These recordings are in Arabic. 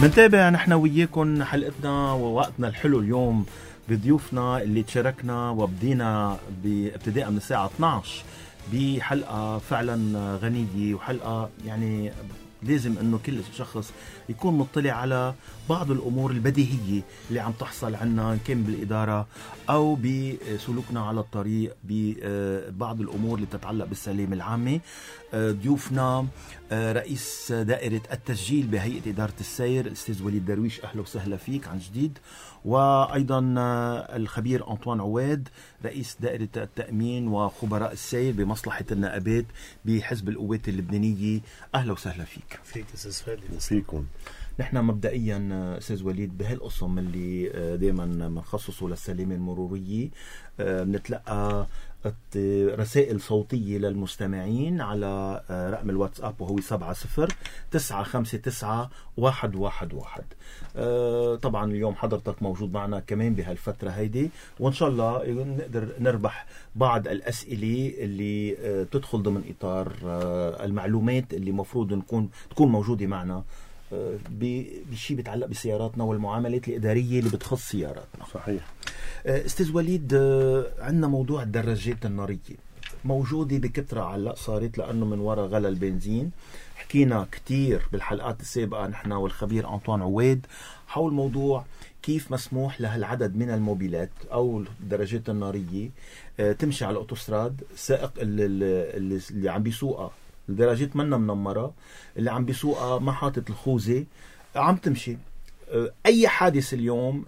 منتابع نحن وياكم حلقتنا ووقتنا الحلو اليوم بضيوفنا اللي تشاركنا وبدينا بابتداء من الساعة 12 بحلقة فعلا غنية وحلقة يعني لازم انه كل شخص يكون مطلع على بعض الامور البديهية اللي عم تحصل عنا كان بالادارة او بسلوكنا على الطريق ببعض الامور اللي تتعلق بالسلامة العامة. ضيوفنا رئيس دائرة التسجيل بهيئة إدارة السير الأستاذ وليد درويش، أهلا وسهلا فيك عن جديد. وأيضا الخبير أنطوان عواد رئيس دائرة التأمين وخبراء السير بمصلحة النائبات بحزب القوات اللبنانية، أهلا وسهلا فيك. فيك أستاذ فادي. فيكم. نحن مبدئيا أستاذ وليد بهالقسم اللي دائما منخصصه للسلامة المرورية بنتلقى رسائل صوتية للمستمعين على رقم الواتساب وهو 70-959-111. طبعا اليوم حضرتك موجود معنا كمان بهالفترة هيدي، وإن شاء الله نقدر نربح بعض الأسئلة اللي تدخل ضمن إطار المعلومات اللي مفروض تكون موجودة معنا بشيء بيتعلق بسياراتنا والمعاملات الإدارية اللي بتخص سياراتنا. صحيح. استاذ وليد، عندنا موضوع الدراجات النارية موجودة بكثرة، علق صارت لأنه من وراء غلا البنزين. حكينا كتير بالحلقات السابقة نحن والخبير أنطوان عواد حول موضوع كيف مسموح لهالعدد من الموبيلات أو الدراجات النارية تمشي على الأوتوستراد. سائق اللي عم بيسوقها الدراجات منا منمرة، اللي عم بيسوقها ما حاطط الخوذة عم تمشي. أي حادث اليوم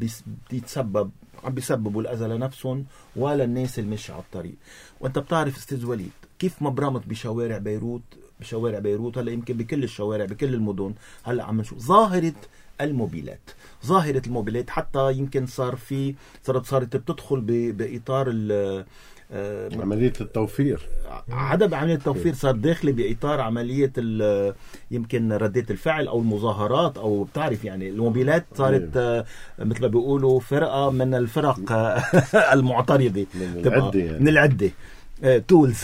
عم بيسببوا الأذى لنفسهم ولا الناس اللي ماشية على الطريق. وأنت بتعرف أستاذ وليد كيف مبرمت بشوارع بيروت هلا يمكن بكل الشوارع بكل المدن هلا عم نشوف ظاهرة الموبيلات حتى يمكن صارت بتدخل بإطار عملية التوفير. عملية التوفير صار داخلي بإطار عملية يمكن ردة الفعل أو المظاهرات، أو بتعرف يعني الموبيلات صارت مثل ما بيقولوا فرقة من الفرق المعترضة من العدة تولز.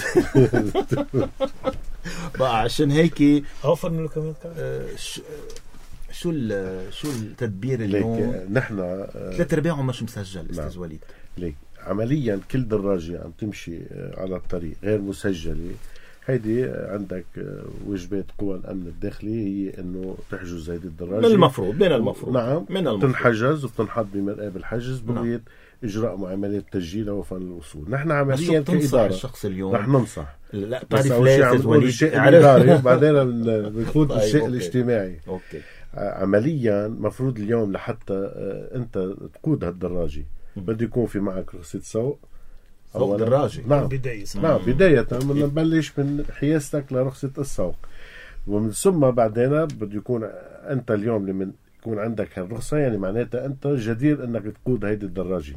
بقى عشان هيك أوفر من كمان شو التدبير اليوم؟ نحن 3/4 مش مسجل أستاذ وليد. ليك عمليا كل دراجة عم تمشي على الطريق غير مسجلة، هيدي عندك واجبات قوى الأمن الداخلي هي إنه تحجز هيدي الدراجة. من المفروض نعم تنحجز وبتنحط بمرآب الحجز بغية إجراء معاملات تسجيل وفن الوصول. نحن عمليا كإدارة الشخص اليوم رح ننصح. لا بس أول شيء عم نقول الشيء الإداري وبعدين بنفوت بالشيء الاجتماعي. أوكي. عمليا مفروض اليوم لحتى أنت تقود هالدراجة بده يكون في معك رخصة سوق دراجة. نعم بداية بنبلش من حيازتك لرخصة السوق، ومن ثم بعدين بده يكون أنت اليوم لمن يكون عندك هالرخصة يعني معناتها أنت جدير أنك تقود هيدي الدراجة.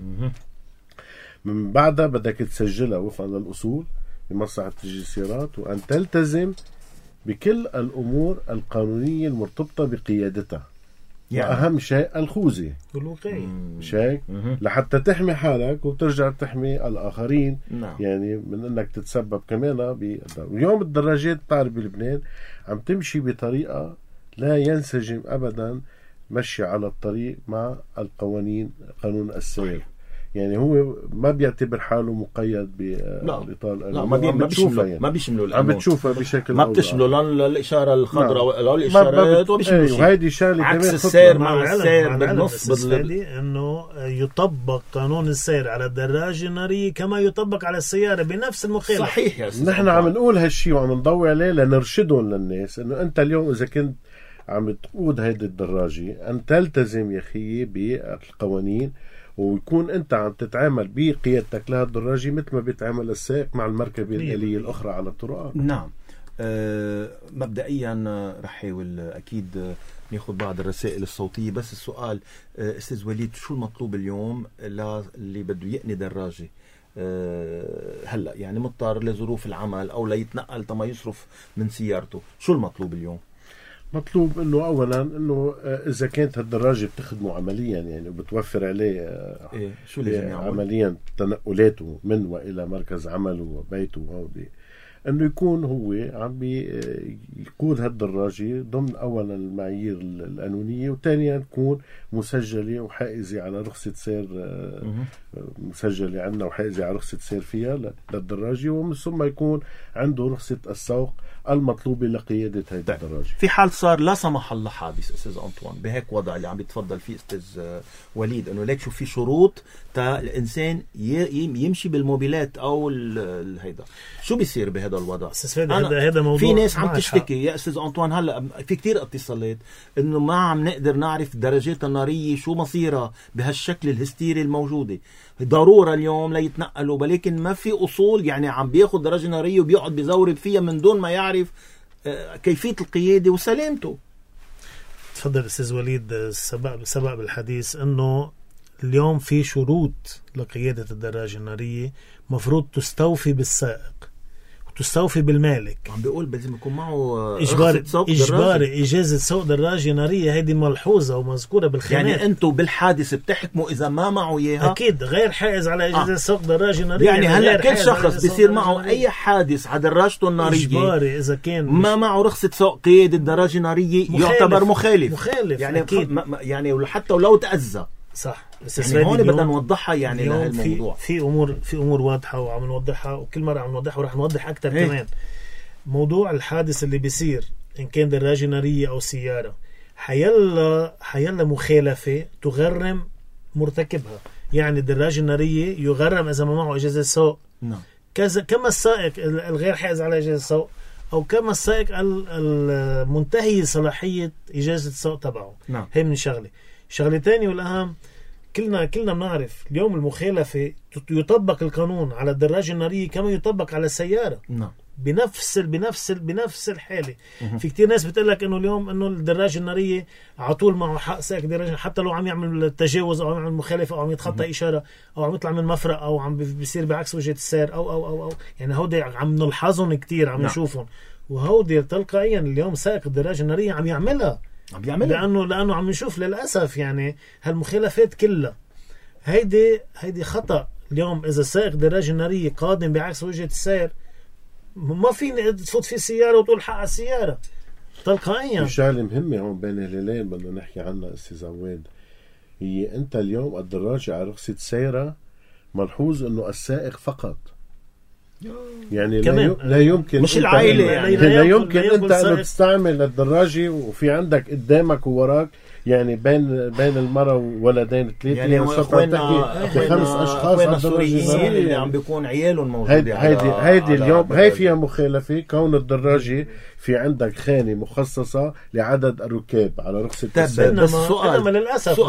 من بعدها بدك تسجلها وفقا للأصول بمصلحة تسجيل السيارات، وأن تلتزم بكل الأمور القانونية المرتبطة بقيادتها يعني. وأهم شيء الخوذة والوقاية مش هيك لحتى تحمي حالك وترجع تحمي الآخرين. يعني من أنك تتسبب كمان اليوم الدراجات بتعرف بلبنان عم تمشي بطريقة لا ينسجم أبدا مشي على الطريق مع القوانين قانون السير. يعني هو ما بيعتبر حاله مقيد بالإطار. لا ما بيشملوا القانون، عم بتشوفها بشكل ما بتشملوا لا الإشارة الخضراء ولا الإشارات وبيشملوا وهيدي شغلة عكس السير مع السير بالنص انه يطبق قانون السير على الدراجة النارية كما يطبق على السيارة بنفس المخالفة. صحيح يا أستاذ. نحن عم نقول هالشي وعم نضوي عليه لنرشدهم للناس انه انت اليوم اذا كنت عم تقود هيدي الدراجة أن تلتزم يا أخي بالقوانين، ويكون أنت عم تتعامل بقيادتك لها الدراجة مثل ما بيتعامل السائق مع المركبة الآلية الأخرى على الطرقات. نعم. مبدئيا رح حاول أكيد ناخذ بعض الرسائل الصوتية، بس السؤال أستاذ وليد شو المطلوب اليوم اللي بده يقني دراجة هلأ يعني مضطر لظروف العمل أو ليتنقل تما يصرف من سيارته، شو المطلوب اليوم؟ مطلوب انه اولا انه اذا كانت هالدراجه بتخدمه عمليا يعني وبتوفر عليه شو لازم يعمل عمليا تنقلاته من والى مركز عمله وبيته وهودي انه يكون هو عم يقود هالدراجة ضمن اولا المعايير القانونية، وثانيا تكون مسجلة وحائزة على رخصة سير مسجلة عندنا وحائزة على رخصة سير فيها للدراجة، ومن ثم يكون عنده رخصة السوق المطلوبة لقيادة هذه الدراجة. في حال صار لا سمح الله حادث استاذ أنطوان بهيك وضع اللي عم بيتفضل فيه استاذ وليد، انه ليك شو في شروط تا الانسان يمشي بالموبيلات او هيدا، شو بيصير بهذا الوضع؟ هذا موضوع في ناس عم تشتكي يا استاذ أنطوان، هلا في كتير اتصالات انه ما عم نقدر نعرف درجات النارية شو مصيرها بهالشكل الهستيري الموجودة. ضرورة اليوم ليتنقلوا، ولكن ما في أصول، يعني عم بياخد درجة نارية وبيقعد بيزورب فيها من دون ما يعرف كيفية القيادة وسلامته. تفضل أستاذ وليد. سبق بالحديث أنه اليوم في شروط لقيادة الدراجة النارية مفروض تستوفي بالسائق وتستوفي بالمالك. عم بيقول لازم يكون معه إجباري إجازة سوق دراجة نارية. هيدي ملحوظة ومذكورة بالخانات. يعني أنتوا بالحادث بتحكموا إذا ما معه إياها؟ أكيد غير حائز على إجازة سوق دراجة نارية. يعني هلا كل شخص بيصير معه أي حادث على دراجته النارية إجباري إذا كان ما معه رخصة سوق قيادة دراجة نارية يعتبر مخالف يعني أكيد. يعني حتى ولو تأذى. صح. يعني هون بدنا نوضحها يعني لهالموضوع. في امور واضحه وعم نوضحها، وكل مره عم نوضحها وراح نوضح اكثر كمان. موضوع الحادث اللي بيصير ان كان دراجه ناريه او سياره، حيلا مخالفه تغرم مرتكبها. يعني الدراجه الناريه يغرم اذا ما معه اجازه سوق، نعم، كذا كما السائق الغير حائز على اجازه سوق، او كما السائق المنتهي صلاحيه اجازه السوق تبعه. نعم. هي من شغله ثانيه والاهم، كلنا بنعرف اليوم المخالفة يطبق القانون على الدراجة النارية كما يطبق على السيارة. نعم. بنفس الحالة. في كتير ناس بتقولك انه اليوم انه الدراجة النارية عطول معه حق سائق دراجة، حتى لو عم يعمل تجاوز او عم يعمل مخالفة او عم يتخطى اشارة او عم يطلع من مفرق او عم بيصير بعكس وجهة السير او يعني هودي عم نلحظهم كتير، عم نشوفهم. وهودي تلقائيا اليوم سائق الدراجة النارية عم يعملها لأنه عم نشوف للأسف يعني هالمخالفات كلها. هيدي خطأ. اليوم إذا سائق دراجة نارية قادم بعكس وجهة السير، ما فيني تفوت في السيارة وتقول حق السيارة تلقائيا. شغلة مهمة هون بين الهلالين بدنا نحكي عنها أستاذ عواد، هي أنت اليوم الدراجة على رخصة سيارة ملحوظ إنه السائق فقط. يعني لا يمكن مش العائلة يعني لا يمكن انت انه تستعمل الدراجة وفي عندك قدامك ووراك يعني بين المرأة وولدين ثلاثة، يعني خمس اشخاص على الدراجة اللي عم بيكون عيالهم موجودين. هيدي اليوم هي فيها مخالفة، كون الدراجة في عندك خانة مخصصة لعدد الركاب على رخصة السيارة. بس سؤال للأسف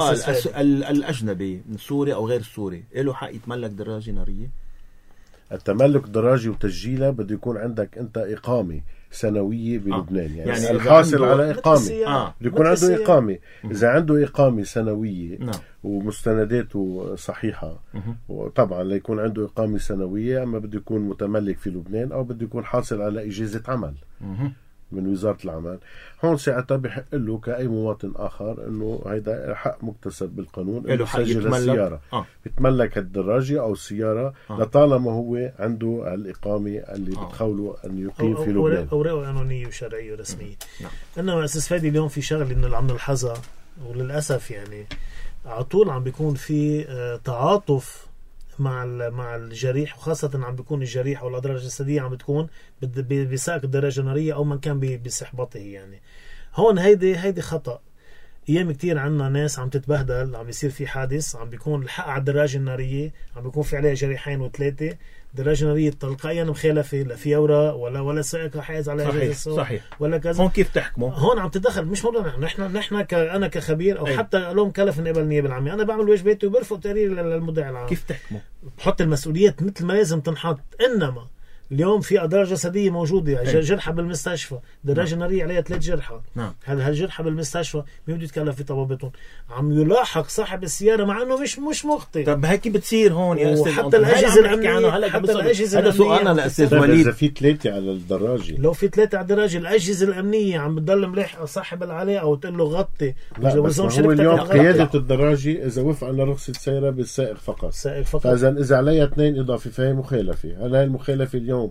الأجنبي من سوريا أو غير سوري له حق يتملك دراجة نارية؟ التملك دراجة وتسجيلها بده يكون عندك انت إقامة سنوية بلبنان. يعني الحاصل على إقامة بده يكون عنده إقامة. إذا عنده إقامة سنوية ومستنداته صحيحة، وطبعا ليكون عنده إقامة سنوية، أما بده يكون متملك في لبنان أو بده يكون حاصل على إجازة عمل من وزارة العمل، هون ساعتها بحق له كأي مواطن آخر إنه هيدا حق مكتسب بالقانون إنه يسجل السيارة، بتملك الدراجة أو السيارة لطالما هو عنده الإقامة اللي بتخوله أن يقيم في لبنان، أوراق قانونية وشرعية ورسمية. إنما أساس فادي اليوم في شغل إنه عم نلحظها، وللأسف يعني على طول عم بيكون في تعاطف مع الجريح، وخاصة عم بيكون الجريح أو الأضرار الجسدية عم بتكون بسائق الدراجة النارية أو من كان بصحبته. يعني هون هيدي خطأ. أيام كتير عنا ناس عم تتبهدل، عم يصير في حادث، عم بيكون الحق على الدراجة النارية، عم بيكون في عليها جريحين وثلاثة، دراجة نارية تلقائيا مخالفة، لا في أوراق ولا سائق حائز على إجازة صحيح ولا كذا. هون كيف تحكموا؟ هون عم تدخل مش موضوع نحن أنا كخبير أو حتى لو مكلف من قبل النيابة العامة، أنا بعمل واجباتي وبرفق تقرير للمدعي العام. كيف تحكموا؟ بحط المسؤوليات مثل ما لازم تنحط. إنما اليوم في أضرار جسدية موجودة، جرحة بالمستشفى، دراجة نارية عليها 3 جرحى، هالجرحة بالمستشفى مين بده يتكلف في طبابتهم؟ عم يلاحق صاحب السيارة مع انه مش مخطئ. طب هيك بتصير هون يا استاذ، حتى الأجهزة الأمنية، هذا سؤالنا لأستاذ وليد. إذا في 3 على الدراجة، لو في 3 على الدراجة، الأجهزة الأمنية عم بتضل ملاحقة صاحب العلاقة أو تقول له غطي. لا بس هو اليوم قيادة الدراجة إذا وفق على رخصة سيارة بالسائق فقط. فإذا عليها 2 إضافي فهي مخالفة. هلا المخالفة اليوم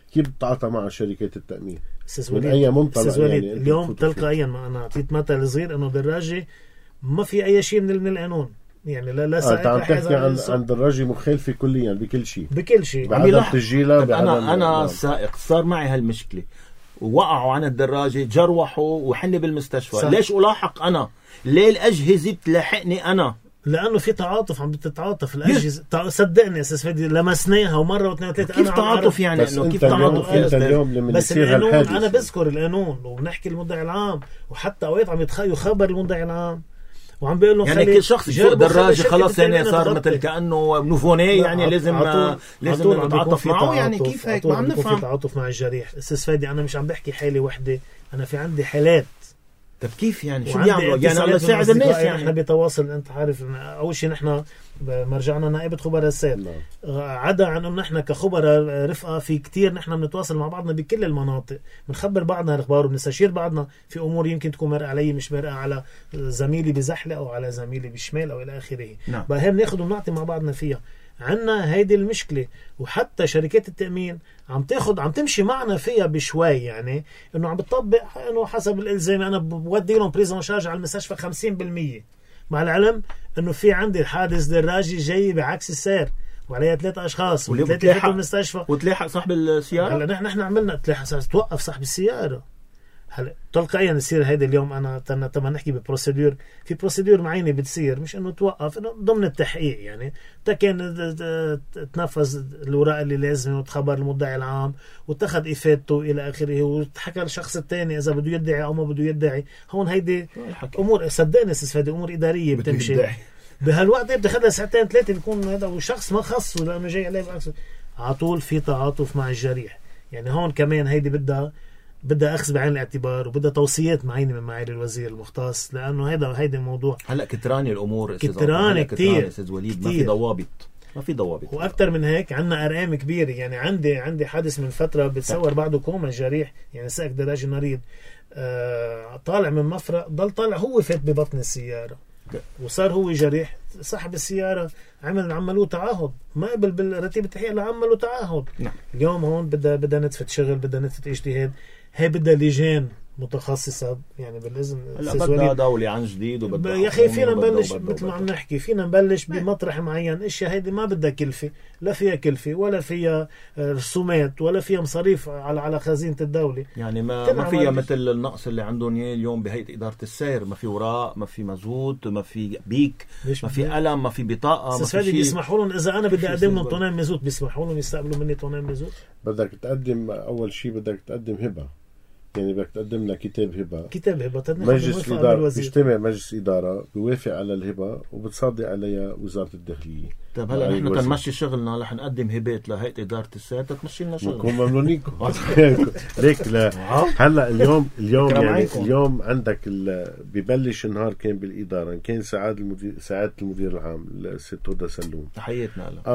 كيف بتتعاطى مع شركات التأمين؟ من أي أي منطلق يعني اليوم تلقائيا ما أنا أعطيت مثل صغير إنه دراجة ما في أي شيء من القانون، يعني لا سائق عم تحكي عن دراجة مخالفة كليا بكل شيء بعدم تسجيلها. أنا سائق صار معي هالمشكلة، وقعوا عن الدراجة جروحوا وحني بالمستشفى. صح. ليش ألاحق أنا؟ ليه الأجهزة بتلاحقني أنا؟ لأنه في تعاطف، عم بتتعاطف الأجهزة. صدقني أساس فادي لمسناها ومرة واثنين وثلاثة. كيف تعاطف يعني؟ إنه كيف تعاطف اليوم بس القانون أنا بذكر القانون وبنحكي المدعي العام، وحتى أوقات عم يخبر المدعي العام وعم بيقول له يعني كل شخص يسوق دراجة خلاص يعني صار مثل كأنه نوفونيه، يعني لازم نتعاطف معه. يعني كيف هيك؟ ما عم نفهم. في تعاطف مع الجريح أساس فادي. أنا مش عم بحكي حالة وحدة، أنا في عندي حالات. طب كيف يعني؟ شو بيعملوا؟ يعني الله يساعد الناس. يعني احنا بتواصل، انت عارف اول شيء نحن مرجعنا نائبة خبراء السير، عدا عن انه نحن كخبراء رفقه في كتير نحن بنتواصل مع بعضنا بكل المناطق، بنخبر بعضنا الاخبار وبنستشير بعضنا في امور يمكن تكون مرقه علي مش مرقه على زميلي بزحله او على زميلي بشمال او الى اخره. بقى بناخذ ونعطي مع بعضنا فيها. عنا هيدي المشكلة، وحتى شركات التأمين عم تمشي معنا فيها بشوي، يعني انه عم بتطبق انه حسب الالزام انا بودي لهم بريزون شارج على المستشفى 50%، مع العلم انه في عندي حادث دراجي جاي بعكس السير وعليها 3 اشخاص وثلاثه في المستشفى وتلاحق صاحب السيارة. هلا نحن عملنا تلاحق، توقف صاحب السيارة. هلا تلقائيا يصير هيدا اليوم انا تما نحكي ببروسيدور، في بروسيدور معينه بتصير، مش انه توقف، انه ضمن التحقيق يعني كان تنفذ الاوراق اللي لازم وتخبر المدعي العام واتخذ افادته الى اخره، وتحكى للشخص الثاني اذا بده يدعي او ما بده يدعي. هون هيدي امور صدقني هذه امور اداريه بتمشي بهالوقت، بتاخذها 2 3 بيكون هذا وشخص ما خصه لانه جاي عليه بالعكس. على طول في تعاطف مع الجريح. يعني هون كمان هيدي بدها أخذ بعين الاعتبار، وبدها توصيات معينة من معالي الوزير المختص، لأنه هيدا الموضوع هلا كتراني الأمور، كتراني كتير أستاذ وليد. ما في ضوابط وأكتر من هيك عنا أرقام كبيرة. يعني عندي حادث من فترة بتصور بعده كوما الجريح، يعني سائق دراجة نريد طالع من مفرق، ضل طالع هو فات ببطن السيارة وصار هو جريح. صاحب السيارة عملوا تعهد، ما قبل بالرتيب التحقيق، عملوا تعهد. اليوم هون بدها نتفة شغل، بدها نتفة اجتهاد، هي بدها لجان متخصصة يعني بالإذن. بدها دولة عن جديد يا أخي فينا نبلش مثل ما عم نحكي، فينا نبلش بمطرح معين. اشياء هيدي ما بدها كلفة، لا فيها كلفة ولا فيها رسومات ولا فيها مصاريف على خزينة الدولة. يعني ما فيها مثل النقص اللي عندهم اليوم بهيئة إدارة السير، ما في وراء، ما في مزود، ما في بيك، ما في قلم، ما في بطاقة، ما في شيء. بيسمحوا لهم إذا أنا بدي أقدم لهم طنان مزود، بيسمحوا لهم يستقبلوا مني طنان مزود؟ بدك تقدم أول شيء بدك تقدم هبة، يعني بدك تقدم لنا كتاب هبة. مجلس الإدارة بيجتمع مجلس إدارة بيوافق على الهبة وبتصادق عليها وزارة الداخلية. طيب هلا نحن تنمشي شغلنا رح نقدم هبات لهيئة إدارة السير تمشي لنا شغل. نكون ممنونيكم. ليك لا هلا اليوم يعني اليوم عندك ببلش النهار كان بالإدارة، كان سعادة المدير العام الست هدى سلوم، تحياتنا له،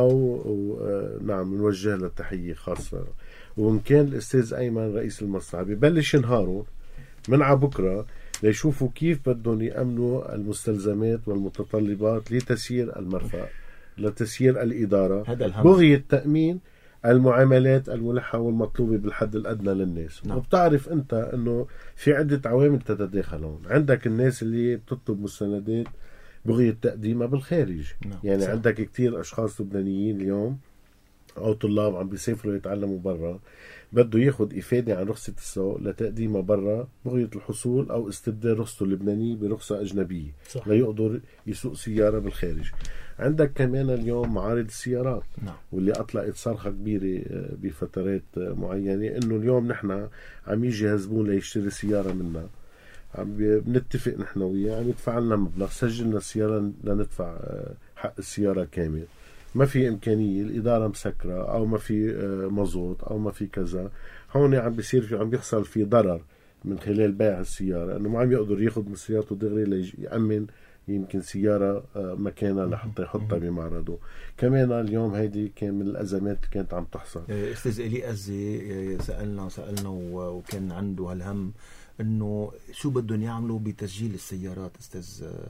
أو نعم نوجه له تحية خاصة، وإن كان الأستاذ أيمن رئيس المصلحة. ببلش نهاره من عبكرة ليشوفوا كيف بدهم يأمنوا المستلزمات والمتطلبات لتسيير المرفأ، لتسيير الإدارة، بغية تأمين المعاملات الملحة والمطلوبة بالحد الأدنى للناس. وبتعرف أنت أنه في عدة عوامل تتداخلون. عندك الناس اللي بتطلب مستندات بغية تقديمها بالخارج، يعني صح. عندك كتير أشخاص لبنانيين اليوم أو طلاب عم بيسافروا يتعلموا برا، بده ياخد إفادة عن رخصة السوق لتقديمها برا بغية الحصول أو استبدال رخصته اللبنانية برخصة أجنبية ليقدر يسوق سيارة بالخارج. عندك كمان اليوم معارض السيارات واللي أطلقت صرخة كبيرة بفترات معينة إنه اليوم نحن عم يجي زبون ليشتري سيارة منا، عم بنتفق نحن وياه، عم يدفع لنا مبلغ، سجلنا السيارة لندفع حق السيارة كامل، ما في إمكانية، الإدارة مسكرة أو ما في مزود أو ما في كذا. هون عم بيصير عم بيحصل في ضرر من خلال بيع السيارة، إنه ما عم يقدر ياخد من سيارته دغري ليأمن يمكن سيارة مكانها لحتى يحطها بمعرضه. كمان اليوم هيدي كان من الأزمات كانت عم تحصل. أستاذ إلي أزي سألنا وكان عنده هالهم إنه شو بدهم يعملوا بتسجيل السيارات. أستاذ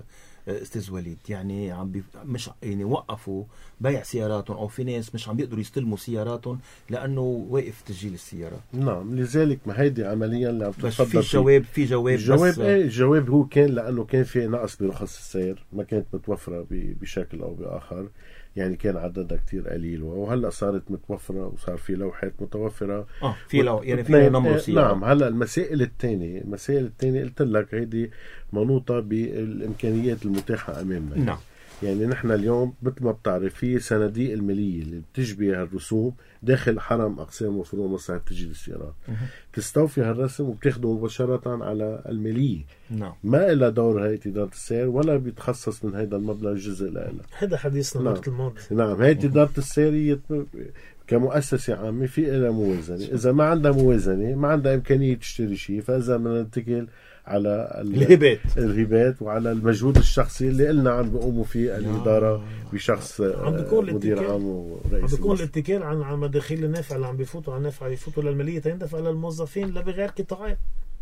استاذ وليد، يعني مش يعني وقفوا بيع سياراتهم، او في ناس مش عم بيقدروا يستلموا سياراتهم لانه واقف تسجيل السيارات. نعم، لذلك ما هيدي عمليا اللي عم تتفضل في جواب بس الجواب هو كان لانه كان في نقص برخص السير، ما كانت متوفره بشكل او باخر، يعني كان عددها كتير قليل، وهلا صارت متوفره وصار في لوحات متوفره في يعني في نمبر سيارة. نعم. هلا المسائل الثانيه قلت لك هيدي منوطه بالامكانيات المتاحه امامنا. نعم. يعني نحن اليوم مثل ما بتعرف في صناديق الماليه اللي بتشبه الرسوم داخل حرم اقسام وفروع مصلحه تسجيل السيارات، تستوفي هالرسم وبتاخده مباشره على الماليه. نعم. ما إلا دور هيئة إدارة السير ولا بيتخصص من هيدا المبلغ جزء لها. هذا حديثنا وقت الماضي. نعم. هيئة إدارة السير كمؤسسة عامة في إلها موازنة، إذا ما عندها موازنة ما عندها إمكانية تشتري شيء، فإذا بدنا نتكل على الهبات وعلى المجهود الشخصي اللي قلنا عم بيقوموا فيه الإدارة بشخص مدير عام ورئيس. عم بيكون الاتكال عن مداخيل النافع اللي عم بيفوتوا على النافع يفوتوا للمالية تندفع للموظفين لا بغير قطاعات.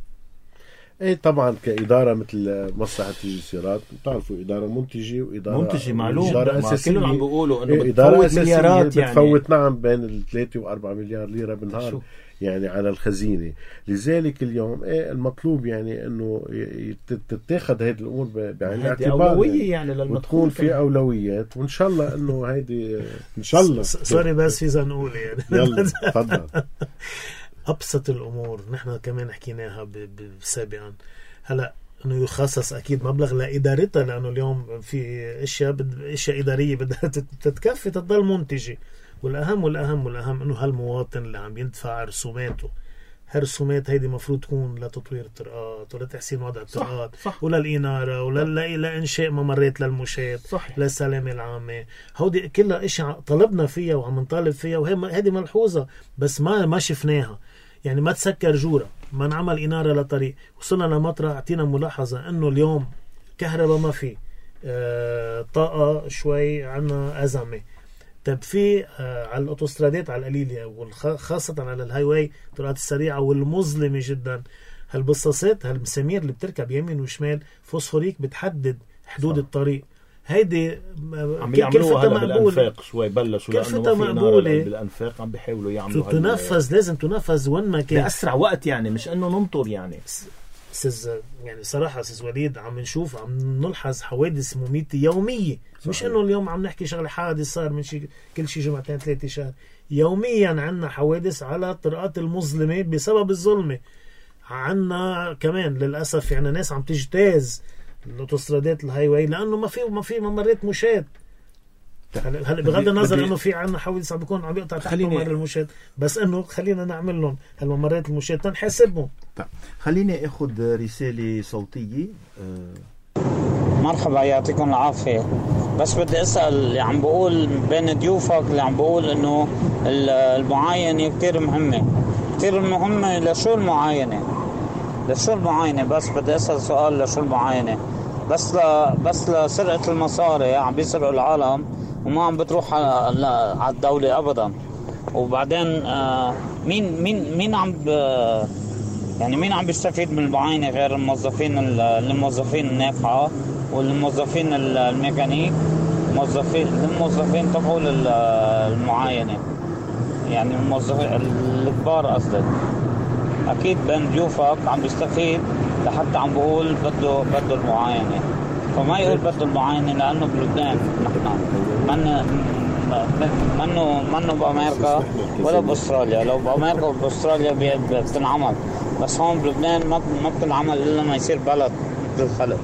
ايه طبعا كإدارة مثل مصلحة تسجيل السيارات بتعرفوا إدارة منتجة معلوم، إدارة أساسية. كلهم عم بيقولوا إنه بتفوت مليارات، يعني بتفوت نعم بين 3 و4 مليار ليرة بالنهار يعني على الخزينة. لذلك اليوم المطلوب يعني إنه تتاخد هذه الأمور بعين الاعتبار، أولوية يعني وتكون في أولويات، وإن شاء الله إنه هيدي إن شاء الله. سوري بس في نقول يعني يلا تفضل. أبسط الأمور نحن كمان حكيناها سابقا. هلأ أنه يخصص أكيد مبلغ لإدارتها، لأنه اليوم في أشياء إدارية بدها تتكفي تضل منتجة. والأهم أنه هالمواطن اللي عم يدفع رسوماته، هالرسومات هيدي مفروض تكون لتطوير الطرقات ولا تحسين وضع الطرقات ولا الإنارة ولا لإنشاء ممرات للمشاة للسلامة العامة. هودي كلها إشياء طلبنا فيها وعم نطالب فيها، وهذه ملحوظة بس ما شفناها. يعني ما تسكر جورة، ما نعمل إنارة لطريق. وصلنا لمطرح اعطينا ملاحظة أنه اليوم كهرباء ما في، طاقة شوي عنا أزمة. طب في على الأوتوسترادات على القليلة وخاصة على الهاي واي الطرقات السريعة والمظلمة جدا، هالبصاصات هالمسامير اللي بتركب يمين وشمال فوسفوريك بتحدد حدود الطريق. هيدي عم يعملوها هلا بالأنفاق شوي بلشوا، لأنه في نار بالأنفاق عم بيحاولوا يعملوا تنفذ، لازم تنفذ وين ما كان بأسرع وقت، يعني مش أنه ننطر. يعني يعني صراحة أستاذ وليد عم نشوف عم نلحظ حوادث مميتة يومية. مش أنه اليوم عم نحكي شغلة حادث صار من كل شي جمعتين 3 شهر، يوميا عنا حوادث على الطرقات المظلمة بسبب الظلمة. عنا كمان للأسف يعني ناس عم تجتاز الأوتوسترادات الهاي واي لأنه ما في ممرات مشاة. هلا بغض النظر انه في عنا حوادث عم بيكون عم يقطع تحت ممر المشاة، بس انه خلينا نعمل لهم هالممرات المشاة تنحاسبهم. طيب خليني اخذ رسالة صوتية. مرحبا يعطيكم العافية. بس بدي اسأل اللي عم بقول بين ضيوفك اللي عم بقول انه المعاينة كتير مهمة لشو المعاينة؟ بس بدي اسأل سؤال، لشو المعاينة؟ بس لسرقة المصاري عم بيسرقوا العالم وما عم بتروح على الدولة أبدا. وبعدين مين عم بيستفيد من المعاينة غير الموظفين النافعة والموظفين الميكانيك، الموظفين تبعوا المعاينة، يعني الموظفين الكبار قصدي. أكيد بين ضيوفك عم بيستفيد لحتى عم بقول بده المعاينة، فما يقول بده المعاينة لأنه بلبنان نحن منه بأمريكا ولا بأستراليا. لو بأمريكا وبأستراليا بتنعمل، بس هون بلبنان ما بتنعمل إلا ما يصير بلد بالخلق.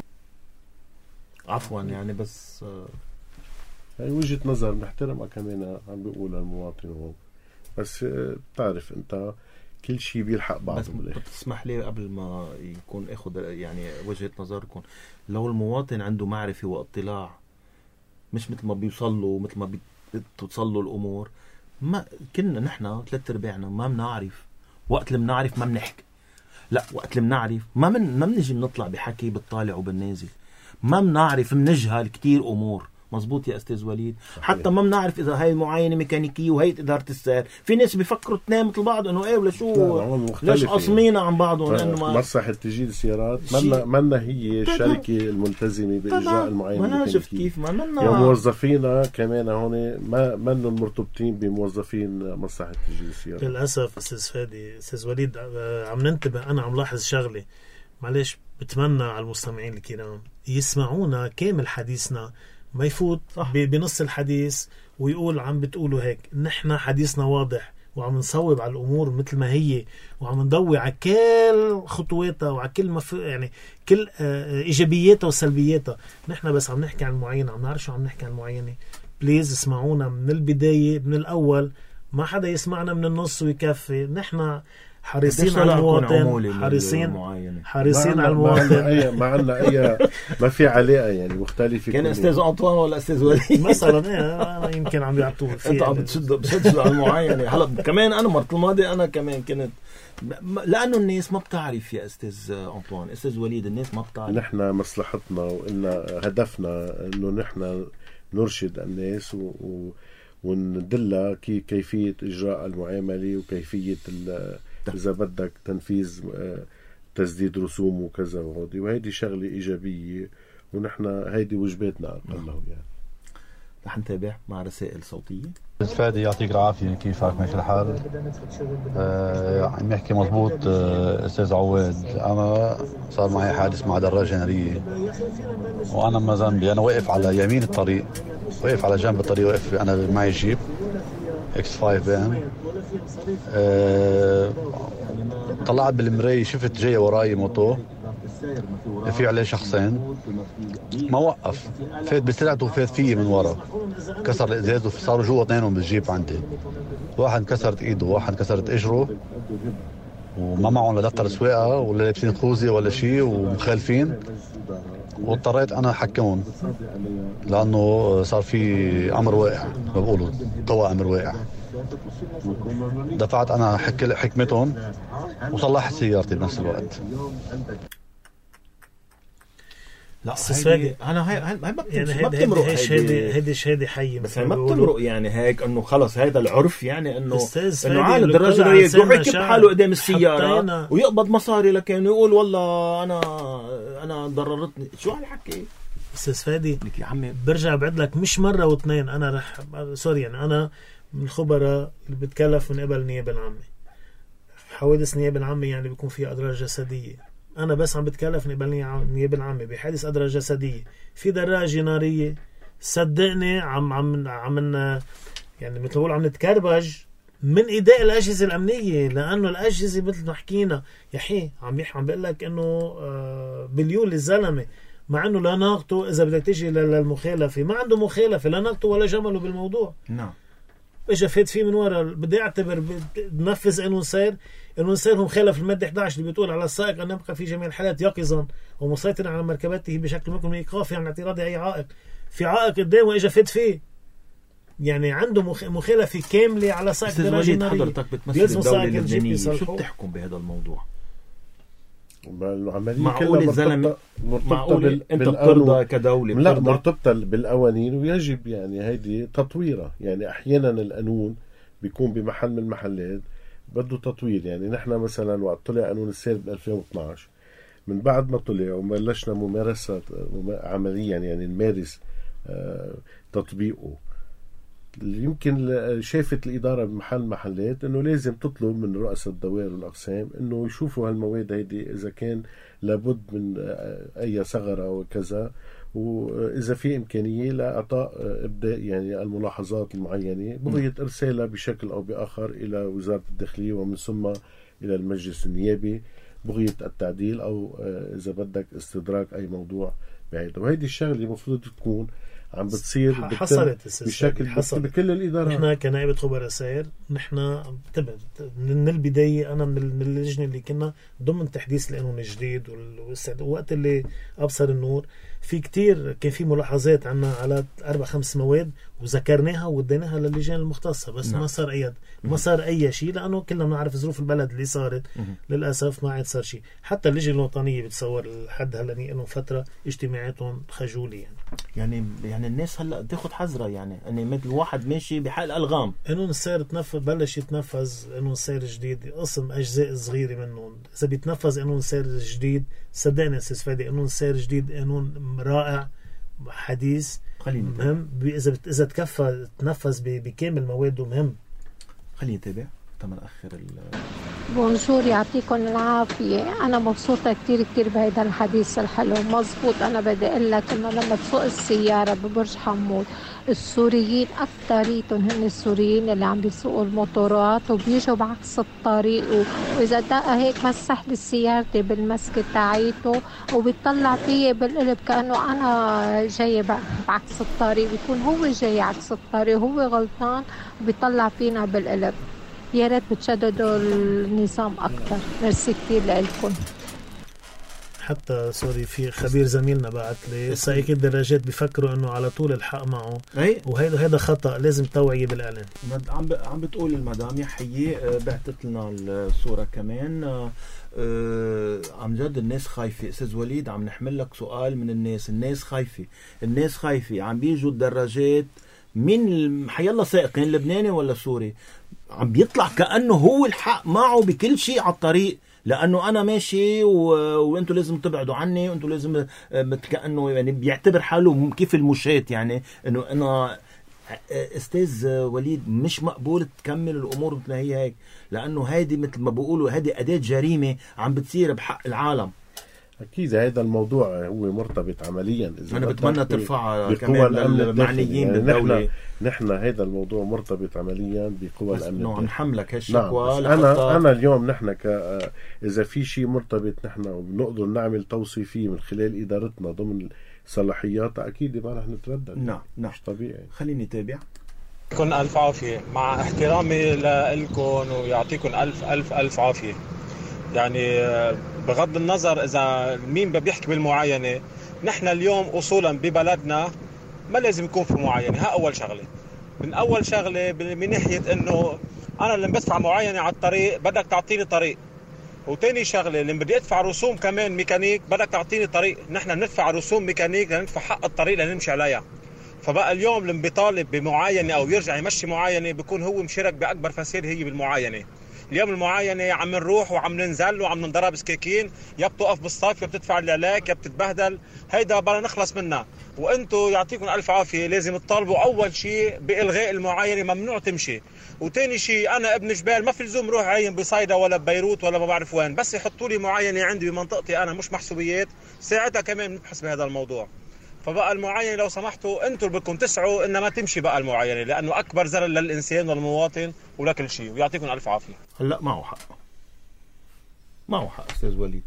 عفوا يعني بس هي وجهة نظر نحترمها كمان عم بيقولها المواطن هون، بس بتعرف أنت كل شيء بيلحق بعضه بالاخر. بتسمح لي قبل ما يكون اخذ يعني وجهة نظركم، لو المواطن عنده معرفة واطلاع مش مثل ما بيوصل له مثل ما بتوصل له الامور، ما كنا نحن 3/4 ما بنعرف. وقت اللي بنعرف ما بنحكي، لا وقت اللي بنعرف ما بنجي بنطلع بحكي بالطالع وبالنازل، ما بنعرف، بنجهل كتير امور مزبوط يا أستاذ وليد. صحيح. حتى ما بنعرف إذا هاي المعاينة ميكانيكية وهي إدارة السير. في ناس بيفكروا اثنين مثل بعض إنه إيه ولا شو ليش قصمينا عن بعضهم لأنه مصلحة تجيل السيارات منا هي الشركة الملتزمة بإجراء المعاينة الميكانيكية. ما شفت كيف ما منا يا موظفينا كمان هون ما منهم مرتبطين بموظفين مصلحة تجيل السيارات. للأسف أستاذ فادي أستاذ وليد عم ننتبه. أنا عم لاحظ شغلة معلش بتمنى على المستمعين الكرام يسمعونا كامل حديثنا ما يفوت بنص الحديث ويقول عم بتقولوا هيك. نحن حديثنا واضح وعم نصوب على الأمور مثل ما هي وعم نضوي على كل خطواتها وعلى كل يعني كل إيجابياتها وسلبياتها. نحن بس عم نحكي عن المعينة عم نعرف شو عم نحكي عن المعينة. بليز اسمعونا من البداية من الأول ما حدا يسمعنا من النص ويكفي. نحن حريصين على المواطن حريصين على المواطن ما عندنا أي ما في علاقة يعني مختلفة. كان أستاذ أنطوان ولا أستاذ وليد مثلا أنا يمكن عم بيعطوه أنت عم بتشد على المعاينة. هلا كمان أنا مرة الماضي أنا كمان كنت لأنه الناس ما بتعرف يا أستاذ أنطوان أستاذ وليد الناس ما بتعرف. نحن مصلحتنا وإلنا هدفنا إنه نحن نرشد الناس وندلها كيفية إجراء المعاملة وكيفية إذا بدك تنفيذ تسديد رسوم وكذا وهيدي شغلة إيجابية ونحن هيدي وجباتنا أقله يعني. رح نتابع مع رسائل صوتية. فادي يعطيك العافية كيفك ماشي الحال؟ عم يحكي مضبوط أستاذ عواد. أنا صار معي حادث مع دراجة نارية وأنا ما ذنبي. أنا واقف على يمين الطريق واقف على جنب الطريق واقف. أنا معي جيب X5 بان. طلعت بالمراية شفت جاي وراي موتو في عليه شخصين ما وقف فات بسرعته وفات فيه من ورا كسر الازاز وصاروا جوا اثنينهم بالجيب عندي. واحد كسرت ايده واحد كسرت اجره وما معهم لا دفتر سواقه ولا لابسين خوذه ولا شيء ومخالفين. واضطريت انا احكمهم لانه صار في امر واقع ما بقولوا قوى امر واقع. دفعت انا حكمتهم وصلحت سيارتي بنفس الوقت. لا انا هاي ما بتمرق هيدي حي بس ما بتمرق يعني هيك انه خلص هذا العرف يعني انه عالم الدراجة يروح يكب حاله قدام السيارة ويقبض مصاري لكن يقول والله انا ضررتني. شو هالحكي استاذ فادي؟ يا عمي برجع بعد لك مش مرة واثنين. انا رح سوري يعني انا من الخبراء اللي بتكلف من قبل النيابة العامة. حوادث النيابة العامة يعني بيكون فيها أضرار جسدية. أنا بس عم بتكلف من قبل النيابة العامة بحادث أضرار جسدية في دراجة نارية. صدقني عم يعني مثل بقول عم نتكربج من إيداء الأجهزة الأمنية لأنه الأجهزة مثل ما حكينا يا حي عم بقول لك إنه بليون للزلمة مع إنه لا ناقته. إذا بدك تيجي للمخالفة ما عنده مخالفة لا ناقته ولا جمله بالموضوع. نعم اجى فات فيه من ورا. بدي اعتبر بنفذ قانون سير. قانون سير هو مخالف الماده 11 اللي بتقول على السائق ان يبقى في جميع الحالات يقظا ومسيطرا على مركبته بشكل ممكن من ايقاف يعني اعتراض اي عائق. في عائق قدامه اجى فات فيه يعني عنده مخالفه كامله على سائق دراجه ناريه. حضرتك بتمثل الدوله اللبنانيه شو بتحكم بهذا الموضوع؟ معقول الزلمه معقول انت بترضى كدوله لا مرتبطه بالقوانين ويجب يعني هيدي تطويرها. يعني احيانا القانون بيكون بمحل من المحلات بده تطوير. يعني نحن مثلا وقت طلع قانون السير ب 2012 من بعد ما طلع وبلشنا ممارسه عمليا يعني نمارس تطبيقه يمكن شافت الإدارة بمحل محلات إنه لازم تطلب من رؤساء الدوائر والأقسام إنه يشوفوا هالمواد هيدي إذا كان لابد من أي ثغرة أو كذا وإذا في إمكانية لإعطاء إبداء يعني الملاحظات المعينة بغية إرسالها بشكل أو بآخر إلى وزارة الداخلية ومن ثم إلى المجلس النيابي بغية التعديل أو إذا بدك استدراك أي موضوع بعيد. وهيدي الشغلة المفروض تكون عم بتصير حصلت بشكل بكل الإدارات. نحن كنائبة خبراء سير نحن من البداية أنا من اللجنة اللي كنا ضمن تحديث القانون الجديد وقت اللي أبصر النور في كتير كان في ملاحظات عنا على 4-5 مواد وذكرناها ووديناها للجان المختصة بس نعم. ما صار أي شيء لأنه كلنا بنعرف ظروف البلد اللي صارت. للأسف ما عاد صار شيء. حتى اللجنة الوطنية بتصور لحد هلا إنه فترة اجتماعاتهم خجولة يعني يعني الناس هلا تاخذ حذرها، يعني اني مثل واحد ماشي بحال الغام. قانون السير بلش يتنفذ، قانون السير الجديد قسم اجزاء صغيره منه. اذا بيتنفذ قانون السير الجديد صدقني استاذ فادي قانون السير الجديد قانون رائع حديث مهم. اذا تنفذ بكامل مواده مهم. خليني نتابع تمام اخر بونجور، يعطيكم العافية. أنا مبسوطة كتير بهيدا الحديث الحلو. مزبوط، أنا بدي أقول لك إنه لما تسوق السيارة ببرج حمود السوريين أكتريتهم هن السوريين اللي عم بيسوقوا الموتورات وبيجوا بعكس الطريق، وإذا دقة هيك مسح لي سيارتي بالمسكة تاعيته وبيطلع فيي بالقلب كأنه أنا جاي بعكس الطريق، بيكون هو جاي عكس الطريق، هو غلطان وبيطلع فينا بالقلب. يا ريت بتشددوا النظام اكثر. ميرسي كثير لكم. حتى سوري في خبير زميلنا بعت لي سائقي الدراجات بيفكروا انه على طول الحق معه، وهذا خطا، لازم توعيه بالاعلان. عم بتقول المدام يحيي بعتت لنا الصوره كمان. عم جد الناس خايفه. استاذ وليد عم نحمل لك سؤال من الناس خايفه عم بيجوا الدراجات من حيالله سائقين لبناني ولا سوري عم بيطلع كأنه هو الحق معه بكل شيء على الطريق، لأنه أنا ماشي وأنتوا لازم تبعدوا عني، وأنتوا لازم كأنه يعني بيعتبر حاله كيف المشاة، يعني أنه أنا أستاذ وليد مش مقبول تكمل الأمور مثل ما هي هيك، لأنه هيدي مثل ما بقولوا هيدي أداة جريمة عم بتصير بحق العالم. أكيد هذا الموضوع هو مرتبط عمليا. أنا بتمنى ترفع كمان المعنيين بالدولة. نحن هذا الموضوع مرتبط عمليا بقوى الأمن. نعم نحملك هالشكوى. نعم. أنا اليوم نحن إذا في شيء مرتبط نحن بنقدر نعمل توصيفي من خلال إدارتنا ضمن صلاحيات أكيد ما رح نتردد. نعم مش طبيعي. خليني تابع. يكون ألف عافية مع احترامي لكم ويعطيكم ألف عافية. يعني بغض النظر إذا مين بيحكي بالمعاينة، نحن اليوم أصولا ببلدنا ما لازم يكون في معاينة. ها أول شغلة. من أول شغلة من ناحية إنه أنا اللي بدفع معاينة على الطريق بدك تعطيني طريق، وتاني شغلة اللي بدي أدفع رسوم كمان ميكانيك بدك تعطيني طريق. نحن ندفع رسوم ميكانيك لندفع حق الطريق لنمشي عليها. فبقى اليوم اللي بيطالب بمعاينة أو يرجع يمشي معاينة بيكون هو مشارك بأكبر فساد هي بالمعاينة. اليوم المعاينة عم نروح وعم ننزل وعم ننضرب سكاكين، يا بتوقف بالصف يا بتدفع العلاك يا بتتبهدل. هيدا بلا نخلص منها. وانتو يعطيكم ألف عافية لازم تطالبوا أول شيء بإلغاء المعاينة، ممنوع تمشي. وتاني شيء أنا ابن جبال ما في لزوم روح عين بصيدا ولا ببيروت ولا ما بعرف وين، بس يحطوا لي معاينة عندي بمنطقتي أنا مش محسوبيات، ساعتها كمان نبحث بهذا الموضوع. فبقى المعاينة لو سمحتوا انتوا بدكم تسعوا إن ما تمشي بقى المعاينة، لأنه أكبر ضرر للإنسان والمواطن ولكل شيء. ويعطيكم ألف عافية. هلا معه حق أستاذ وليد.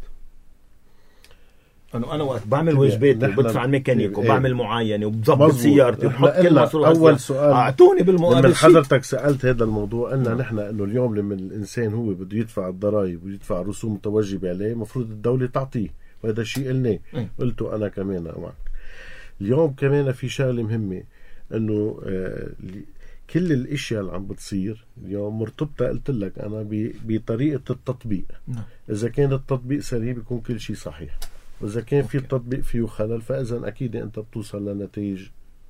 أنا وقت بعمل واجباتي وبدفع الميكانيك وبعمل معاينة وبظبط سيارتي وبحط كل مصروف. أول سؤال أعطوني بالمقابل. لما حضرتك سألت هذا الموضوع قلنا نحن إنه اليوم لما الإنسان هو بده يدفع الضرائب ويدفع رسوم متوجبة عليه مفروض الدولة تعطيه، وهذا الشيء قلناه قلته أنا كمان معك. اليوم كمان في شغلة مهمة إنه كل الاشياء اللي عم بتصير اليوم مرتبطة قلت لك انا بطريقة التطبيق. اذا كان التطبيق سليم بيكون كل شيء صحيح، واذا كان في التطبيق فيه خلل فاذا اكيد انت بتوصل لنتائج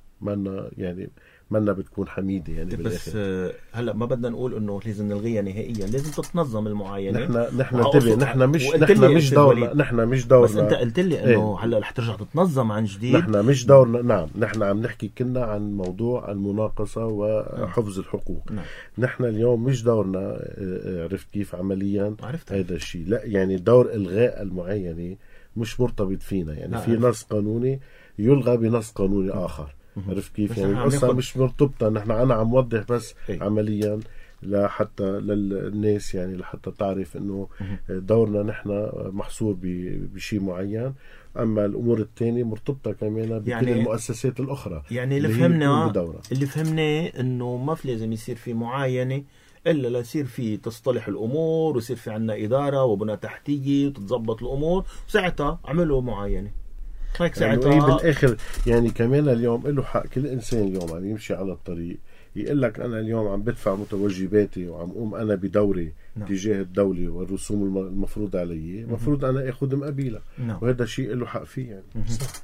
منا بتكون حميدة يعني بس هلا ما بدنا نقول انه لازم نلغيها نهائيا، لازم تتنظم المعاينة. نحن مش دورنا بس انت قلت لي انه هلا رح ترجع تتنظم عن جديد. نحن مش دورنا. نعم نحن عم نحكي كنا عن موضوع المناقصة وحفظ الحقوق. نحن اليوم مش دورنا عرفت كيف عمليا هذا الشيء، لا يعني دور الغاء المعاينة مش مرتبط فينا، يعني في نص قانوني يلغى بنص قانوني آخر. عرفت كيف يعني القصة مش مرتبطة. أنا عم وضح بس عمليا لحتى للناس يعني لحتى تعرف إنه دورنا نحن محصور بشيء معين، أما الأمور الثانية مرتبطة كمان بكل يعني المؤسسات الأخرى. يعني اللي فهمناه إنه ما في لازم يصير في معاينة إلا لا يصير في تصطلح الأمور ويصير في عنا إدارة وبنى تحتية وتتضبط الأمور، ساعتها عملوا معاينة. يعني بالآخر يعني كمان اليوم له حق كل إنسان اليوم عم يمشي على الطريق يقول لك أنا اليوم عم بدفع متوجباتي وعم أقوم أنا بدوري تجاه الدولة والرسوم المفروض علي، مفروض أنا أخذ مقابلها. وهذا شيء له حق فيه يعني.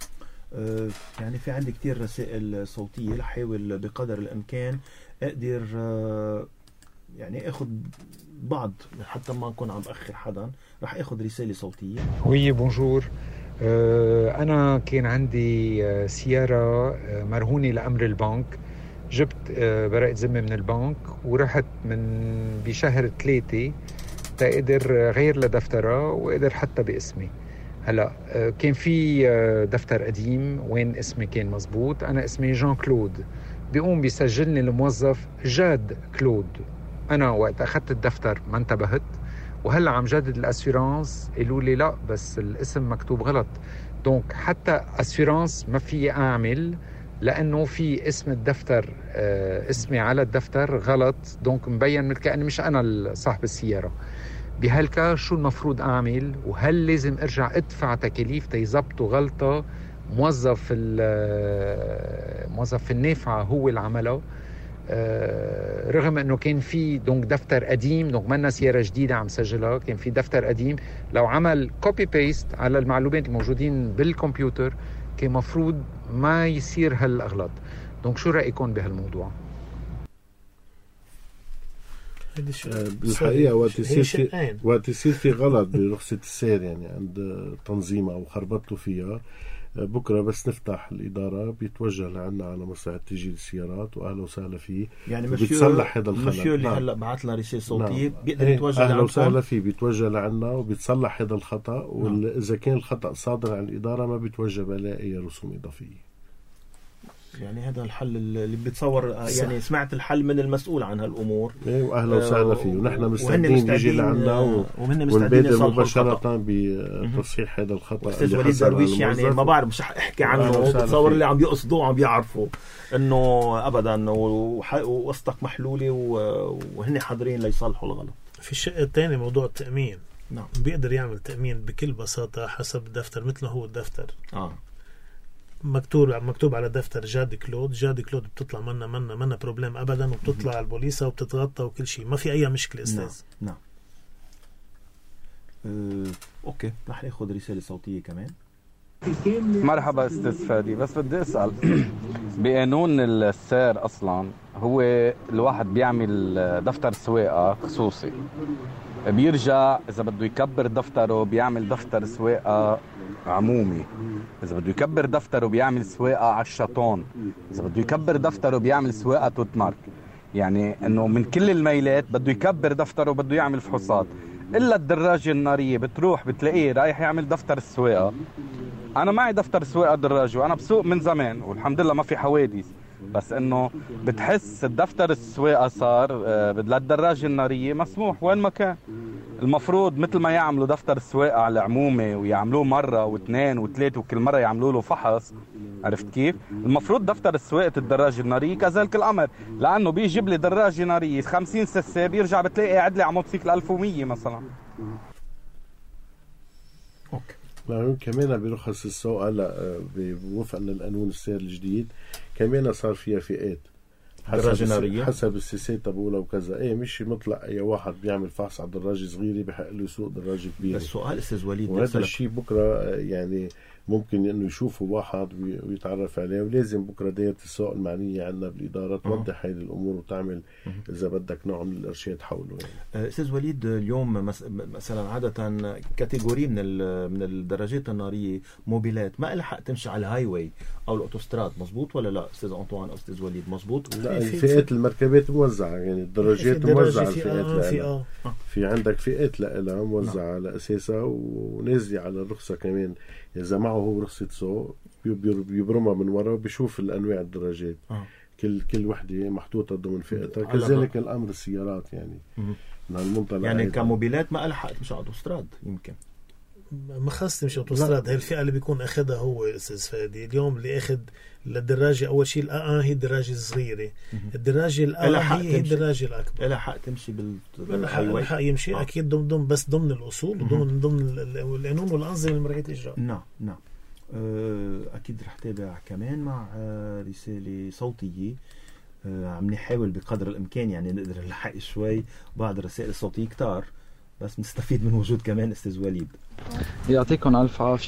يعني في عندي كتير رسائل صوتية، لحاول بقدر الإمكان أقدر يعني أخذ بعض حتى ما أكون عم بأخر حدا. رح أخذ رسالة صوتية. وي بونجور. أنا كان عندي سيارة مرهونة لأمر البنك، جبت براءة ذمة من البنك ورحت من بشهر 3 تقدر غير لدفترها وقدر حتى باسمي. هلا كان في دفتر قديم وين اسمي كان مزبوط، أنا اسمي جان كلود، بيقوم بيسجلني الموظف جاد كلود. أنا وقت أخذت الدفتر ما انتبهت، وهلا عم جدد الاسيورانس قالوا لي لا بس الاسم مكتوب غلط. دونك حتى اسيورانس ما في اعمل لانه في اسم الدفتر اسمي على الدفتر غلط، دونك مبين مثل كأني مش انا صاحب السياره. بهالكاس شو المفروض اعمل؟ وهل لازم ارجع ادفع تكاليف تيزبطوا غلطه موظف النافعه هو اللي عمله؟ رغم انه كان في دونك دفتر قديم، دونك منا سياره جديده عم سجلها، كان في دفتر قديم لو عمل كوبي بيست على المعلومات الموجودين بالكمبيوتر كان مفروض ما يصير هالاغلاط. دونك شو رايكم بهالموضوع؟ بالحقيقه وقت يصير في غلط برخصه السير يعني عند تنظيمها وخربطوا فيها، بكره بس نفتح الاداره بيتوجه لعنا على مصلحه تسجيل السيارات واهلا وسهلا فيه، يعني بيتصلح هذا الخلل. مشيو اللي هلا بعث لنا رساله صوتيه بيقدر يتوجه اهلا وسهلا فيه، بيتوجه لعنا وبيتصلح هذا الخطا، واذا كان الخطا صادر عن الاداره ما بيتوجه بلا اي رسوم اضافيه. يعني هذا الحل اللي بتصور يعني سمعت الحل من المسؤول عن هالامور. واهلا وسهلا فيه، ونحن مستعدين نيجي لعنا ونبادر مباشره بتصحيح هذا الخطا. استاذ وليد درويش يعني ما بعرف مش احكي عنه، بتصور اللي عم يقصدوه عم بيعرفوا انه ابدا ووسطك محلوله وهن حاضرين ليصلحوا الغلط. في الشق الثاني موضوع التامين. نعم بيقدر يعمل تامين بكل بساطه حسب الدفتر مثل هو الدفتر. مكتوب على دفتر جاد كلود بتطلع منا بروبليم ابدا، وبتطلع على البوليسه وبتتغطى وكل شيء، ما في اي مشكله استاذ. نعم. اوكي رح ناخذ رساله صوتيه كمان. مرحبا استاذ فادي، بس بدي اسال بقانون السير اصلا هو الواحد بيعمل دفتر سواقه خصوصي، بيرجع اذا بده يكبر دفتره بيعمل دفتر سواقه عمومي، اذا بده يكبر دفتره بيعمل سواقه على الشاطون، اذا بده يكبر دفتره بيعمل سواقه توت مارك. يعني انه من كل الميلات بده يكبر دفتره وبده يعمل فحوصات. الا الدراجه الناريه بتروح بتلاقيه رايح يعمل دفتر السواقه. انا معي دفتر سواقه دراجه وانا بسوق من زمان والحمد لله ما في حوادث، بس انه بتحس الدفتر السواقه صار للدراجه الناريه مسموح وين ما كان. المفروض مثل ما يعملوا دفتر السواقه على العمومه ويعملوه مره واثنين وثلاثه وكل مره يعملوا له فحص، عرفت كيف؟ المفروض دفتر السواقه الدراجه الناريه كذلك الامر، لانه بيجيب لي دراجه ناريه 50 سسه بيرجع بتلاقي قاعد لي على موتوسيكل 1100 مثلا. اوكي. لا كمان برخص السوق هلا بوفقا للقانون السير الجديد كمان صار فيها فئات حسب السياسات تبعولها وكذا. مش مطلق اي واحد بيعمل فحص على دراجه صغيره بحق له يسوق دراجه كبيره. السؤال استاذ وليد، وهذا الشيء بكره يعني ممكن انه يشوفوا واحد ويتعرف عليه، ولازم بكره دائره السوق المعنيه عندنا بالاداره توضح هذه الامور وتعمل اذا بدك نوع من الارشاد حوله. يعني استاذ وليد، اليوم مثلا عاده كاتيجوري من الدراجات الناريه موبيلات ما لها حق تمشي على الهاي واي او الاوتوستراد، مزبوط ولا لا استاذ انطوان او استاذ وليد؟ مزبوط. لا فئات المركبات موزعه، يعني الدراجات موزعه الفئات في عندك فئات لها موزعه على اساسها ونازله على الرخصه كمان. إذا معه هو رخصة سوق بيبرمها من وراء وبيشوف الأنواع الدراجات كل وحدة محطوطة ضمن فئتها. كذلك الأمر السيارات يعني من المنطلق يعني كموبيلات ما لها حق مش أوتوستراد. يمكن ما خاص مش أوتوستراد، هي الفئة اللي بيكون أخذها هو أستاذ فادي. اليوم اللي أخذ للدراجة أول شيء هي الدراجة الصغيرة، الدراجة هي الدراجة الأكبر لها حق تمشي لها حق يمشي أكيد ضمن الأصول وضمن القانون والأنظمة المرعية الإجراء. نعم. أكيد رح تابع كمان مع رسالة صوتية. عم نحاول بقدر الإمكان يعني نقدر نلحق شوي بعض الرسائل الصوتية كتار، بس نستفيد من وجود كمان استاذ وليد. يعطيكم الف عافيه.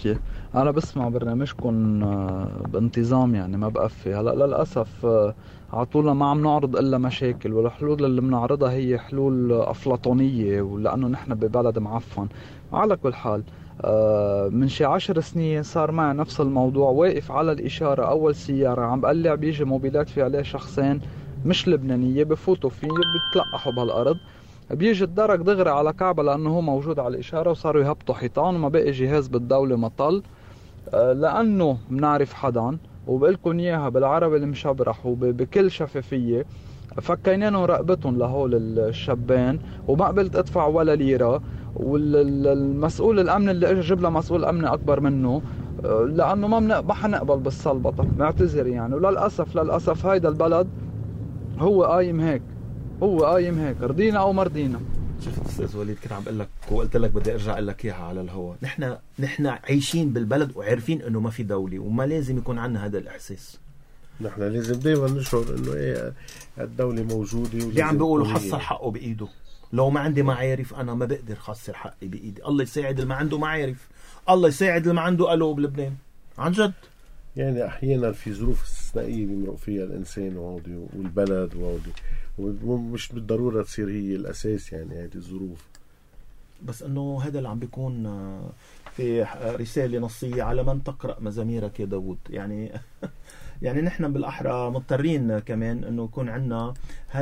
أنا بسمع برنامجكم بانتظام يعني ما بقفي. هلأ للأسف عطولنا ما عم نعرض إلا مشاكل، والحلول اللي بنعرضها هي حلول أفلاطونية، ولأنه نحن ببلد معفن. على كل حال من شي 10 سنين صار معي نفس الموضوع، واقف على الإشارة أول سيارة عم بقلع بيجي موبيلات في عليه شخصين مش لبنانية، بفوتوا فيه بيتلقحوا بهالأرض، بيجي الدرك دغري على كعبة لأنه هو موجود على الإشارة، وصاروا يهبطوا حيطان وما بقي جهاز بالدولة مطل. لأنه بنعرف حدا وبقلكن إياها بالعربي المشبرح وبكل شفافية، فكينين ورقبتهم لهول الشابين وما قبلت ادفع ولا ليرة. والمسؤول الأمن اللي اجى جيب له مسؤول أمني أكبر منه، لأنه ما حنقبل بالصلبطة، معتذر يعني. وللأسف هيدا البلد هو قايم هيك، رضينا أو مرضينا. شفت أستاذ وليد كنت عم بقول لك وقلت لك بدي أرجع أقول لك إياها على الهواء، نحن عايشين بالبلد وعارفين إنه ما في دولة، وما لازم يكون عنا هذا الإحساس. نحن لازم دايما نشعر إنه إيه الدولة موجودة. اللي عم بيقولوا حصل حقه بإيده، لو ما عندي معارف أنا ما بقدر خسر حقي بإيدي. الله يساعد اللي ما عنده معارف، الله يساعد اللي ما عنده قلوب بلبنان عن جد. يعني أحيانا في ظروف استثنائية بيمرق فيها الإنسان والبلد ومش بالضرورة تصير هي الأساس يعني هذه الظروف. بس أنه هذا اللي عم بيكون في رسالة نصية على من تقرأ مزاميرك يا داود يعني. يعني نحن بالأحرى مضطرين كمان أنه يكون عنا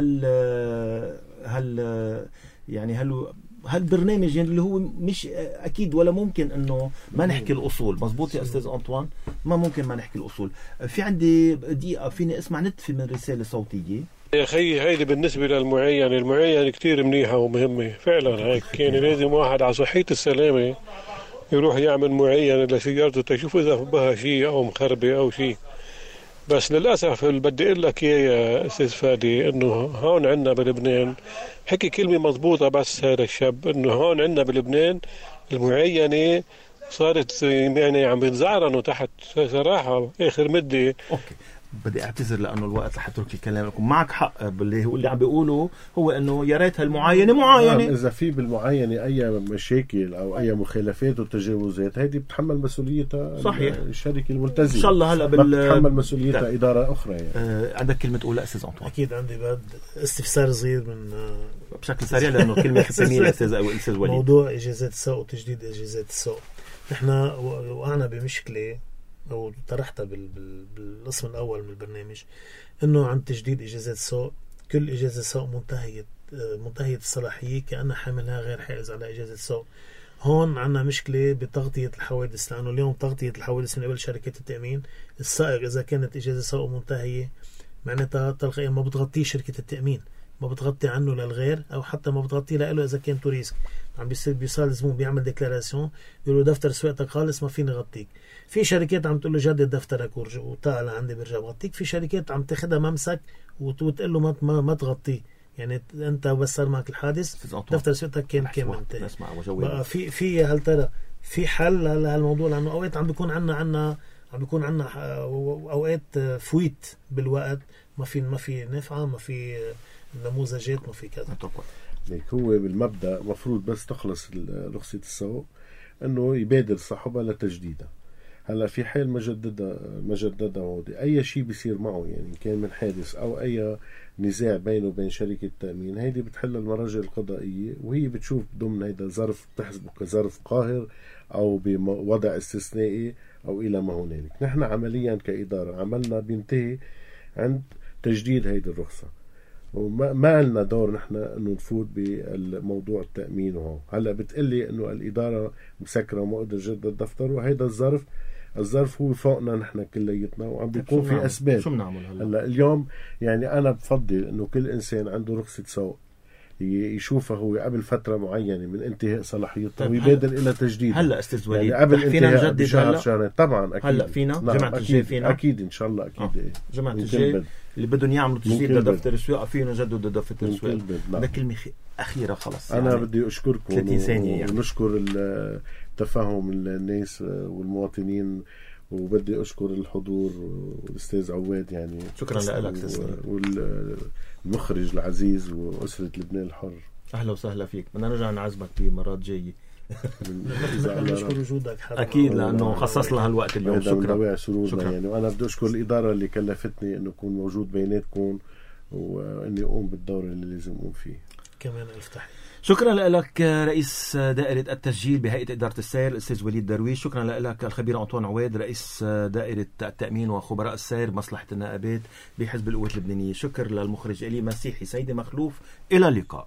هالبرنامج يعني اللي هو مش أكيد ولا ممكن أنه ما نحكي الأصول. مزبوط يا أستاذ أنطوان، ما ممكن ما نحكي الأصول. في عندي دقيقة فيني أسمع نتفة من رسالة صوتية يا أخي. هيدي بالنسبة المعين كتير منيحة ومهمة فعلا. هيك يعني لازم واحد على صحية السلامة يروح يعمل معين لسيارته تشوف إذا بها شيء أو مخربة أو شيء. بس للأسف اللي بدي أقول لك يا أستاذ فادي إنه هون عنا بلبنان، حكي كلمة مضبوطة بس هذا الشاب، إنه هون عنا بلبنان المعينة صارت يعني عم بتزعرنوا تحت صراحة آخر مدة. أوكي بدي اعتذر لانه الوقت رح اترك كلامكم. معك حق باللي هو اللي عم بيقوله، هو انه يا ريت هالمعاينه معاينه. اذا في بالمعاينه اي مشاكل او اي مخالفات وتجاوزات هذه بتحمل مسؤوليتها صحيح الشركه الملتزمه. ان شاء الله هلا بتحمل مسؤوليتها اداره اخرى يعني. عندك كلمه تقولها استاذ انطوان؟ اكيد عندي بعد استفسار صغير من بشكل سريع لانه كلمه ختاميه استاذ وليد. موضوع اجازات السوق وتجديد اجازات السوق. نحن وقعنا بمشكله أو طرحتها بالقسم الأول من البرنامج، إنه عن تجديد إجازات السوق. كل إجازة سوق منتهية الصلاحية كأنها حاملها غير حائز على إجازة السوق. هون عنا مشكلة بتغطية الحوادث، لأنه اليوم تغطية الحوادث من قبل شركة التأمين. السائق إذا كانت إجازة سوق منتهية معناتها تلقائيا ما بتغطيه شركة التأمين، ما بتغطي عنه للغير، أو حتى ما بتغطي له إذا كان توريسك. عم بيصير الزبون بيعمل ديكلاراسيون بيقول له دفتر سواقتك خالص ما فيني غطيك. في شركات عم تقول له جدد دفترك وتعال عندي برجع بغطيك. في شركات عم تاخدها ممسك وتقول له ما تغطيه، يعني انت بس صار معك الحادث دفتر سواقتك كان كامل. بقى في هل ترى في حل لهالموضوع؟ لانه اوقات عم بيكون عنا اوقات فويت بالوقت، ما في نفعه، ما في نموذجات، ما في كذا. هو بالمبدأ مفروض بس تخلص رخصة السوق انه يبادر صاحبها لتجديدها. هلا في حال مجددها اي شيء بيصير معه، يعني كان من حادث او اي نزاع بينه وبين شركة التأمين، هيدي بتحل المراجع القضائية، وهي بتشوف ضمن هيدا ظرف بتحسبه كظرف قاهر او بوضع استثنائي او الى ما هنالك. نحن عمليا كإدارة عملنا بينتهي عند تجديد هيدي الرخصة، وما لنا دور نحن انه نفوت بالموضوع التأمين. وهو هلا بتقلي انه الإدارة مسكرة وما قدر جدد دفتر، وهيدا الظرف هو فوقنا نحن كليتنا، وعم بيكون في اسباب. شو بنعمل هلا اليوم يعني انا بفضل انه كل انسان عنده رخصة سوق يشوفها هو قبل فترة معينة من انتهاء صلاحيتها ويبادر الى تجديد. هلا استاذ وليد يعني قبل فينا نجدد شهرين طبعا اكيد. هلا فينا جمعة الجاي فينا اكيد ان شاء الله اكيد. جمعة الجاي اللي بدهم يعملوا تجديد لدفتر السواقة فينا نجدد دفتر السواقة. ده كلمة أخيرة خلاص. أنا يعني بدي أشكركم 30 ثانية يعني. ونشكر تفهم الناس والمواطنين، وبدي أشكر الحضور والأستاذ عواد يعني. شكرا لك والمخرج العزيز وأسرة لبنان الحر. أهلا وسهلا فيك. بدنا نرجع نعزمك بمرات جاية نشكر وجودك اكيد لانه خصص لها الوقت اليوم. شكرا يعني. وانا بدي اشكر الاداره اللي كلفتني انه اكون موجود بيناتكم واني اقوم بالدور اللي لازم اقوم فيه. كمان الف تحيه. شكرا لك رئيس دائرة التسجيل بهيئة إدارة السير الأستاذ وليد درويش. شكرا لك الخبير أنطوان عواد رئيس دائرة التأمين وخبراء السير مصلحة النائبات بحزب القوات اللبنانية. شكر للمخرج إلي مسيحي سيدي مخلوف. إلى اللقاء.